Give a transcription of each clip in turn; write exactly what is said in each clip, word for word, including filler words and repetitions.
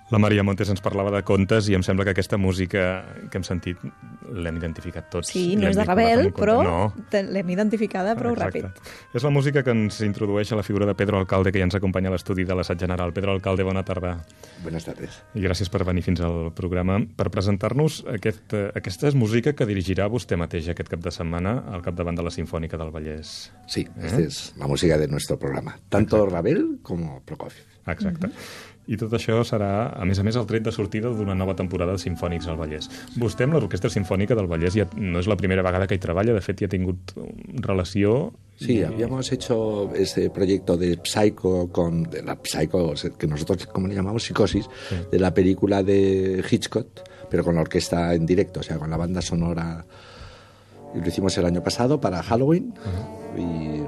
La Maria Montes ens parlava de contes i em sembla que aquesta música que hem sentit l'hem identificat tots. Sí, no és de Ravel, però no. l'hem identificada prou Exacte. ràpid. És la música que ens introdueix a la figura de Pedro Alcalde, que ja ens acompanya a l'estudi de l'Assaig General. Pedro Alcalde, bona tarda. Buenas tardes. I gràcies per venir fins al programa. Per presentar-nos aquest, aquesta és música que dirigirà vostè mateix aquest cap de setmana al capdavant de la Sinfònica del Vallès. Sí, eh? Esta es la música de nuestro programa. Tanto Exacte. Ravel como Prokofiev. Exacte. Mm-hmm. I tot això serà, a més a més, el tret de sortida d'una nova temporada de Sinfònics al Vallès. Vostè amb l'Orquestra Sinfònica del Vallès ja no és la primera vegada que hi treballa, de fet ja ha tingut relació... Sí, habíamos hecho este proyecto de Psycho, con de la Psycho, que nosotros como le llamamos psicosis, sí. de la película de Hitchcock, pero con la orquesta en directo, o sea, con la banda sonora. Y lo hicimos el año pasado para Halloween. Uh-huh. y...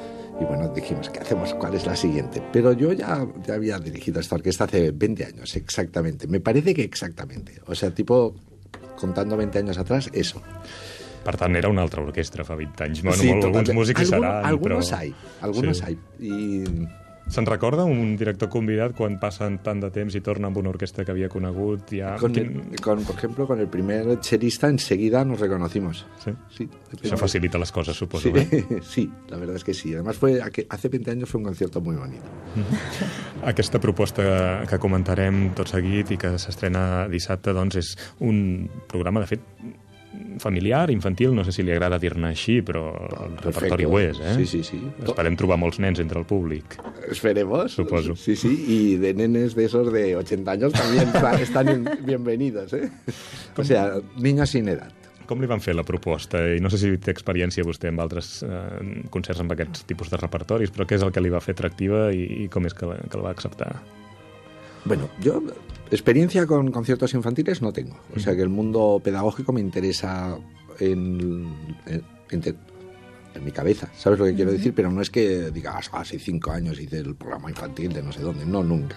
Y bueno, dijimos, ¿qué hacemos? ¿Cuál es la siguiente? Pero yo ya, ya había dirigido esta orquesta hace veinte años, exactamente. Me parece que exactamente. O sea, tipo, contando veinte años atrás, eso. Per tant, era una altra orquestra fa vint anys. Bueno, sí, alguns músics Algun, seran, algunos però... hay, algunos sí. hay. Y... Se'n recorda un director convidat quan passen tant de temps i torna amb una orquestra que havia conegut? Ja... Con, el, con, por ejemplo, con el primer chelista enseguida nos reconocimos. Sí? Sí. Això facilita les coses, suposo. Sí, eh? sí, la verdad es que sí. Además, fue hace veinte años fue un concierto muy bonito. Aquesta proposta que comentarem tot seguit i que s'estrena dissabte, doncs, és un programa, de fet, familiar, infantil, no sé si li agrada dir-ne així, però el Perfecto. repertori ho és, eh? Sí, sí, sí. Esperem trobar molts nens entre el públic. Esperemos. Suposo. Sí, sí, y de nenes de esos de ochenta años también están bienvenidos, ¿eh? O sea, niños sin edad. Com li van fer la proposta? I no sé si té experiència vostè amb altres eh, concerts amb aquests tipus de repertoris, però què és el que li va fer atractiva i, i com és que la, que la va acceptar? Bueno, yo experiencia con conciertos infantiles no tengo. O sea que el mundo pedagógico me interesa en, en, en, en mi cabeza, ¿sabes lo que quiero decir? Pero no es que digas, ah, hace cinco años hice el programa infantil de no sé dónde. No, nunca.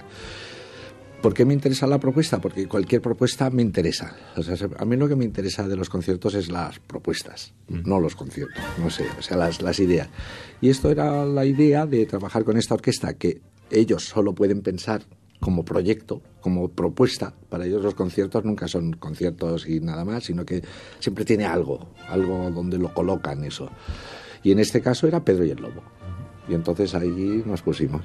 ¿Por qué me interesa la propuesta? Porque cualquier propuesta me interesa. O sea, a mí lo que me interesa de los conciertos es las propuestas, mm. no los conciertos, no sé, o sea, las, las ideas. Y esto era la idea de trabajar con esta orquesta, que ellos solo pueden pensar como proyecto, como propuesta. Para ellos los conciertos nunca son conciertos y nada más, sino que siempre tiene algo, algo donde lo colocan eso. Y en este caso era Pedro y el Lobo. I entonces ahí nos pusimos.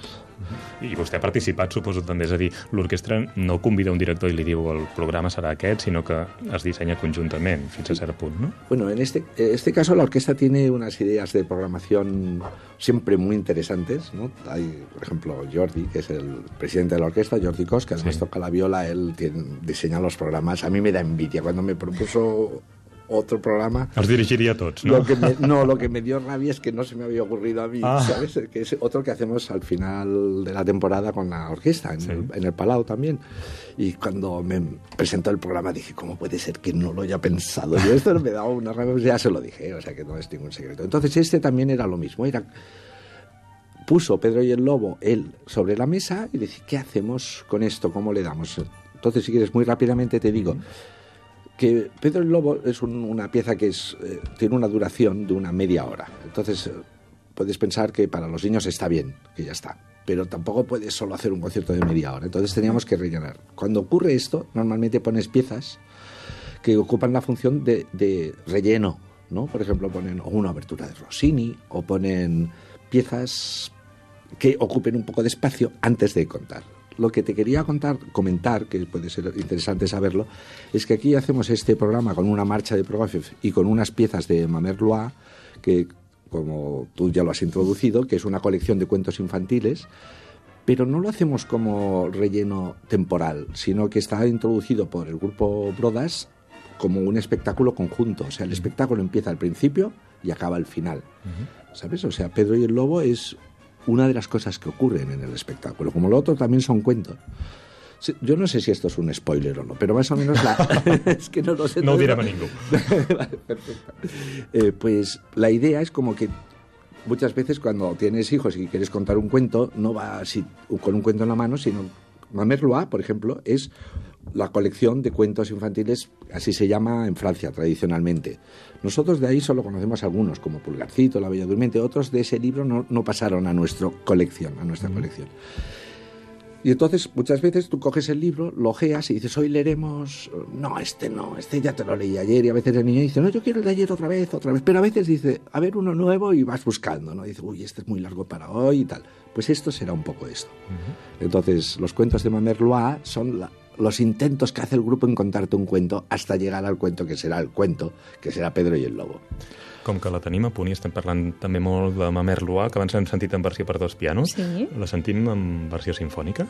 I vostè ha participat, suposo, també. És a dir, l'orquestra no convida un director i li diu el programa serà aquest, sinó que es dissenya conjuntament, fins a cert punt, ¿no? Bueno, en este, este caso la orquesta tiene unas ideas de programación siempre muy interesantes, ¿no? Hay, por ejemplo, Jordi, que es el presidente de la orquesta, Jordi Cos, que además sí. toca la viola, él tiene, diseña los programas. A mí me da envidia. Cuando me propuso otro programa... Els dirigiria tots, ¿no? Lo que me, no, lo que me dio rabia es que no se me había ocurrido a mí, ah. ¿sabes? Que es otro que hacemos al final de la temporada con la orquesta, en, sí. el, en el Palau también. Y cuando me presentó el programa dije, ¿cómo puede ser que no lo haya pensado? Yo esto me daba una rabia, ya se lo dije, o sea que no es ningún secreto. Entonces este también era lo mismo, era... Puso Pedro y el Lobo él sobre la mesa y decía, ¿qué hacemos con esto? ¿Cómo le damos? Entonces, si quieres, muy rápidamente te digo... que Pedro el Lobo es un, una pieza que es, eh, tiene una duración de una media hora. Entonces, eh, puedes pensar que para los niños está bien, que ya está. Pero tampoco puedes solo hacer un concierto de media hora. Entonces teníamos que rellenar. Cuando ocurre esto, normalmente pones piezas que ocupan la función de, de relleno, ¿no? Por ejemplo, ponen una abertura de Rossini o ponen piezas que ocupen un poco de espacio antes de contar. Lo que te quería contar, comentar, que puede ser interesante saberlo, es que aquí hacemos este programa con una marcha de Prokofiev y con unas piezas de Mamer Loa, que, como tú ya lo has introducido, que es una colección de cuentos infantiles, pero no lo hacemos como relleno temporal, sino que está introducido por el grupo Brodas como un espectáculo conjunto. O sea, el espectáculo empieza al principio y acaba al final. Uh-huh. ¿Sabes? O sea, Pedro y el Lobo es... una de las cosas que ocurren en el espectáculo. Como lo otro también son cuentos. Yo no sé si esto es un spoiler o no, pero más o menos la... es que no lo sé. No ho direm a ningú. Vale, perfecto. Eh, pues la idea es como que muchas veces cuando tienes hijos y quieres contar un cuento, no va así con un cuento en la mano, sino... Mamer Loa, por ejemplo, es la colección de cuentos infantiles, así se llama en Francia tradicionalmente. Nosotros de ahí solo conocemos algunos, como Pulgarcito, La Bella Durmiente. Otros de ese libro no, no pasaron a nuestra colección, a nuestra mm. colección. Y entonces muchas veces tú coges el libro, lo ojeas y dices, hoy leeremos, no, este no, este ya te lo leí ayer, y a veces el niño dice, no, yo quiero el de ayer otra vez, otra vez, pero a veces dice, a ver uno nuevo y vas buscando, ¿no? Dice, uy, este es muy largo para hoy y tal. Pues esto será un poco esto. Uh-huh. Entonces, los cuentos de Mamerlois son la, los intentos que hace el grupo en contarte un cuento hasta llegar al cuento que será el cuento, que serà Pedro i el Lobo. Com que la tenim a punt i estem parlant també molt de Mamerlois, que abans hem sentit en versió per dos pianos, sí. La sentim en versió simfònica?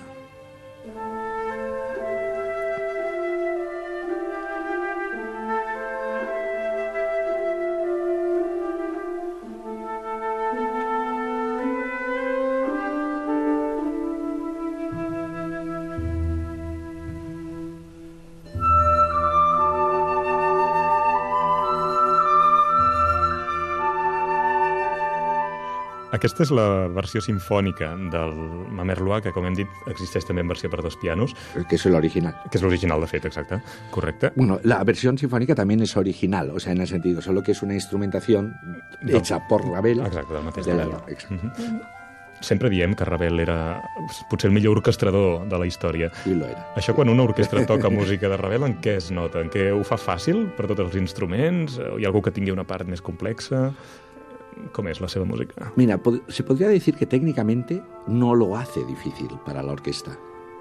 Aquesta és la versió simfònica del Mamerlois, que, com hem dit, existeix també en versió per dos pianos. Que es el original. Que és l'original, de fet, exacte. Correcte. Bueno, la versión sinfónica también es original, o sea, en el sentido, solo que es una instrumentación no. hecha por Ravel. Exacte, del mateix de la, Ravel. Uh-huh. Sempre diem que Ravel era potser el millor orquestrador de la història. I lo era. Això, quan una orquestra toca música de Ravel, en què es nota? En què ho fa fàcil per tots els instruments? Hi ha algú que tingui una part més complexa? ¿Cómo es la seva música? Mira, pod- se podría decir que técnicamente no lo hace difícil para la orquesta.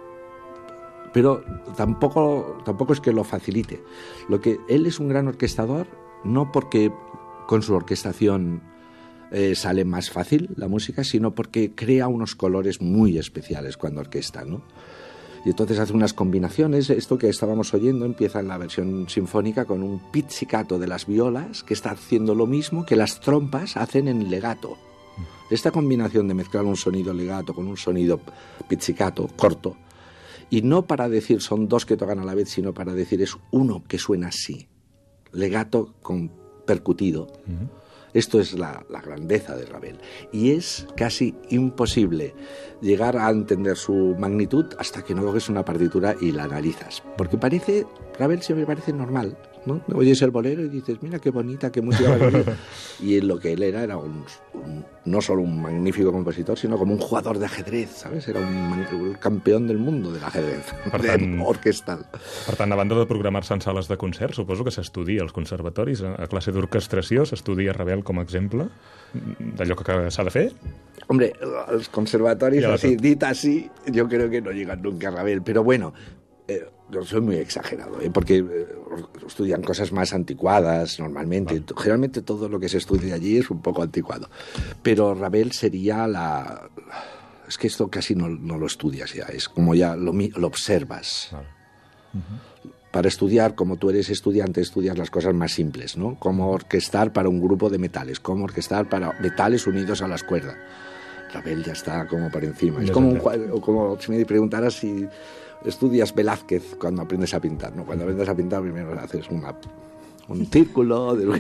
Pero tampoco, tampoco es que lo facilite. Lo que él es un gran orquestador, no porque con su orquestación eh, sale más fácil la música, sino porque crea unos colores muy especiales cuando orquesta, ¿no? Y entonces hace unas combinaciones. Esto que estábamos oyendo empieza en la versión sinfónica con un pizzicato de las violas que está haciendo lo mismo que las trompas hacen en legato. Esta combinación de mezclar un sonido legato con un sonido pizzicato corto, y no para decir son dos que tocan a la vez, sino para decir es uno que suena así, legato con percutido. Uh-huh. Esto es la, la grandeza de Ravel. Y es casi imposible llegar a entender su magnitud hasta que no coges una partitura y la analizas. Porque parece, Ravel siempre parece normal, ¿no? Oyes el bolero y dices, mira qué bonita, qué música bonita. Y lo que él era era un, un, no solo un magnífico compositor, sino como un jugador de ajedrez, ¿sabes? Era un, un campeón del mundo del ajedrez, per tant, orquestal. Per tant, a banda de programar-se en sales de concert, suposo que s'estudia als conservatoris, a classe d'orquestració, s'estudia Ravel com a exemple d'allò que s'ha de fer? Hombre, los conservatorios, así, dit así, yo creo que no llegan nunca a Ravel, pero bueno, eh, yo soy muy exagerado, ¿eh? Porque eh, estudian cosas más anticuadas normalmente. Vale. Generalmente todo lo que se estudia allí es un poco anticuado. Pero Ravel sería la... Es que esto casi no, no lo estudias ya, es como ya lo, lo observas. Vale. Uh-huh. Para estudiar, como tú eres estudiante, estudias las cosas más simples, ¿no? Cómo orquestar para un grupo de metales, cómo orquestar para metales unidos a las cuerdas. Ravel ya está como por encima. Es como, un, como si me preguntaras si estudias Velázquez cuando aprendes a pintar, ¿no? Cuando aprendes a pintar primero haces una, un círculo... De...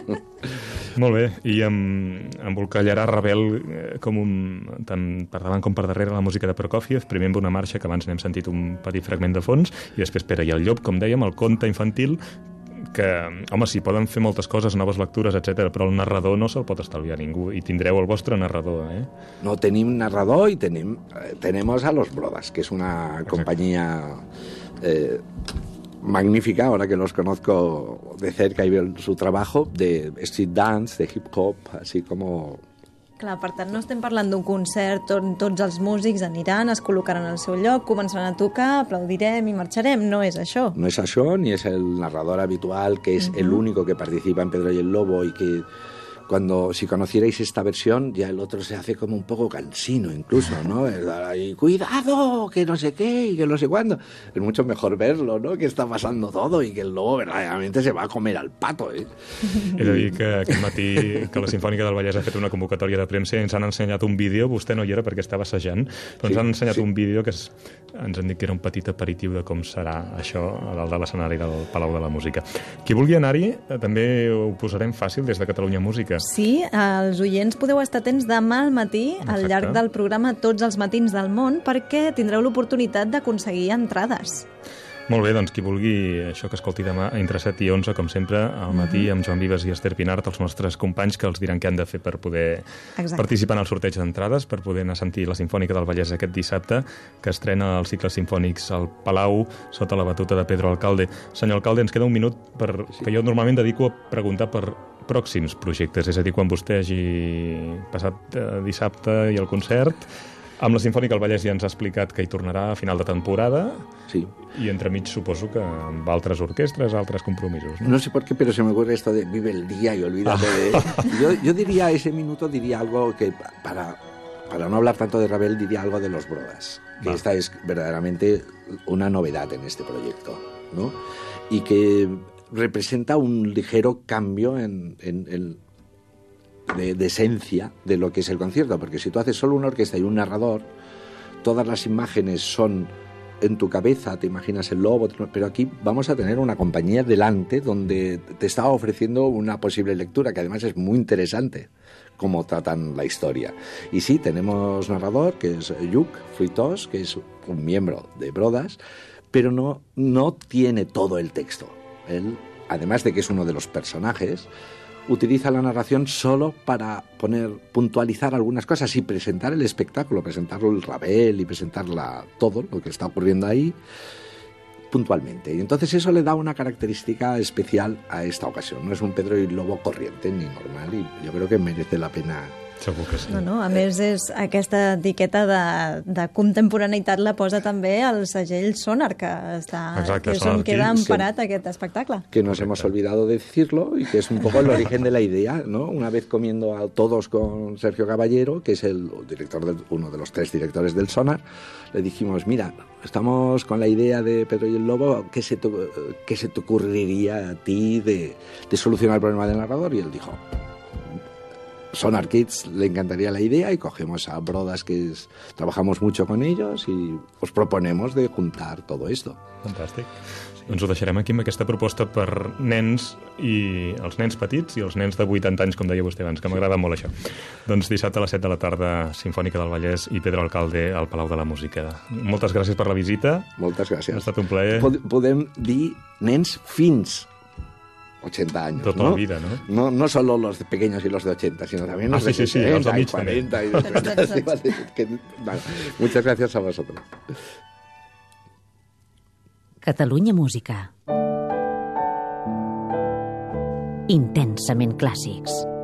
Molt bé, i em, embolcallarà Ravel eh, com un, tant per davant com per darrere la música de Prokofiev, primer amb una marxa que abans n'hem sentit un petit fragment de fons, i després Pere i el Llop, com dèiem, el conte infantil, que, home, sí, poden fer moltes coses, noves lectures, etcètera, però el narrador no se'l pot estalviar ningú, i tindreu el vostre narrador, eh? No, tenim narrador i tenim, eh, tenemos a Los Brodas, que es una Exacte. compañía... Eh, magnífica, ahora que los conozco de cerca y veo su trabajo, de street dance, de hip hop, así como... Clar, per tant, no estem parlant d'un concert on tots els músics aniran, es col·locaran al seu lloc, començaran a tocar, aplaudirem i marxarem. No és això. No és això, ni és el narrador habitual, que és uh-huh. el único que participa en Pedro y el Lobo y que... Cuando, si conocierais esta versión, ya el otro se hace como un poco cansino incluso, ¿no? Y cuidado, que no sé qué, y que no sé cuándo. Es mucho mejor verlo, ¿no? Que está pasando todo y que el lobo verdaderamente se va a comer al pato, ¿eh? He de dir que aquest matí que la Simfònica del Vallès ha fet una convocatòria de premsa i ens han ensenyat un vídeo, vostè no hi era perquè estava assajant, però ens sí, han ensenyat sí. un vídeo que es, ens han dit que era un petit aperitiu de com serà això a dalt de l'escenari del Palau de la Música. Qui vulgui anar-hi, també ho posarem fàcil des de Catalunya Música. Sí, els oients podeu estar atents demà al matí Exacte. al llarg del programa Tots els matins del món perquè tindreu l'oportunitat d'aconseguir entrades. Molt bé, doncs qui vulgui això que escolti demà entre set i onze, com sempre, al matí, amb Joan Vives i Esther Pinart, els nostres companys, que els diran què han de fer per poder Exacte. participar en el sorteig d'entrades, per poder anar a sentir la Sinfònica del Vallès aquest dissabte, que estrena els cicles sinfònics al Palau, sota la batuta de Pedro Alcalde. Senyor Alcalde, ens queda un minut per... sí. que jo normalment dedico a preguntar per pròxims projectes, és a dir, quan vostè hagi passat eh, dissabte i el concert, amb la Sinfònica del Vallès ja ens ha explicat que hi tornarà a final de temporada, sí. i entremig suposo que amb altres orquestres, altres compromisos. No, no sé por qué, pero se me ocurre esto de vive el día y olvídate de... Yo, yo diría, ese minuto diría algo que, para, para no hablar tanto de Ravel, diría algo de los Brodas, que Va. esta es verdaderamente una novedad en este proyecto, ¿no? Y que representa un ligero cambio en... en, en De, de esencia de lo que es el concierto, porque si tú haces solo una orquesta y un narrador, todas las imágenes son en tu cabeza, te imaginas el lobo, pero aquí vamos a tener una compañía delante donde te está ofreciendo una posible lectura, que además es muy interesante cómo tratan la historia. Y sí, tenemos narrador, que es Lluc Fruitós, que es un miembro de Brodas, pero no, no tiene todo el texto. Él, además de que es uno de los personajes, utiliza la narración solo para poner, puntualizar algunas cosas y presentar el espectáculo, presentarlo el Ravel y presentar la, todo lo que está ocurriendo ahí puntualmente. Y entonces eso le da una característica especial a esta ocasión. No es un Pedro i Lobo corriente ni normal, y yo creo que merece la pena. Segur que sí. No, no, a més, és aquesta etiqueta de, de contemporaneïtat la posa també el segell Sonar, que, està, Exacte, que és on queda emparat aquest espectacle. Que nos hemos olvidado de decirlo y que es un poco el origen de la idea, ¿no? Una vez comiendo a todos con Sergio Caballero, que es el director del, uno de los tres directores del Sonar, le dijimos, mira, estamos con la idea de Pedro y el Lobo, ¿qué se te, qué se te ocurriría a ti de, de solucionar el problema del narrador? Y él dijo... Sonar Kids le encantaría la idea y cogemos a Brodas, que es, trabajamos mucho con ellos, y os proponemos de juntar todo esto. Fantàstic. Sí. Doncs ho deixarem aquí amb aquesta proposta per nens, i els nens petits i els nens de vuitanta anys, com deia vostè abans, que m'agrada molt això. Doncs dissabte a les set de la tarda, Sinfònica del Vallès i Pedro Alcalde al Palau de la Música. Moltes gràcies per la visita. Moltes gràcies. Ha estat un plaer. Podem dir nens fins ochenta años, toda ¿no? la vida, ¿no? ¿no? No solo los pequeños y los de ochenta, sino también los ah, sí, de sí, sesenta, sí, y cuarenta y que, bueno, muchas gracias a vosotros. Catalunya Música. Intensament clàssics.